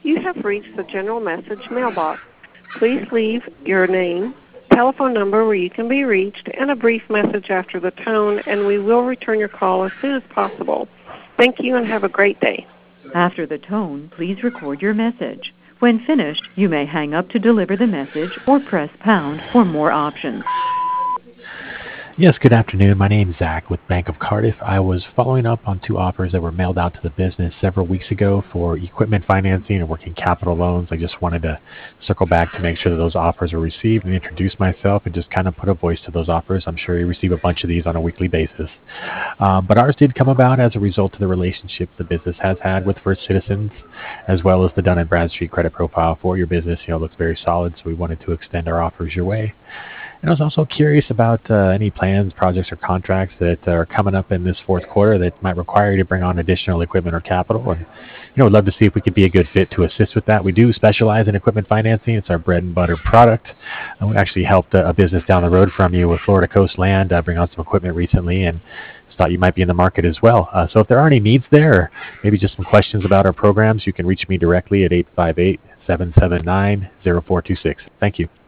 You have reached the general message mailbox. Please leave your name, telephone number where you can be reached, and a brief message after the tone, and we will return your call as soon as possible. Thank you and have a great day. After the tone, please record your message. When finished, you may hang up to deliver the message or press pound for more options. Yes, good afternoon. My name is Zach with Bank of Cardiff. I was following up on two offers that were mailed out to the business several weeks ago for equipment financing and working capital loans. I just wanted to circle back to make sure that those offers were received and introduce myself and just kind of put a voice to those offers. I'm sure you receive a bunch of these on a weekly basis. But ours did come about as a result of the relationship the business has had with First Citizens, as well as the Dun & Bradstreet credit profile for your business. Looks very solid, so we wanted to extend our offers your way. And I was also curious about any plans, projects, or contracts that are coming up in this fourth quarter that might require you to bring on additional equipment or capital. And we'd love to see if we could be a good fit to assist with that. We do specialize in equipment financing. It's our bread and butter product. And we actually helped a business down the road from you with Florida Coast Land bring on some equipment recently, and thought you might be in the market as well. So if there are any needs there, or maybe just some questions about our programs, you can reach me directly at 858-779-0426. Thank you.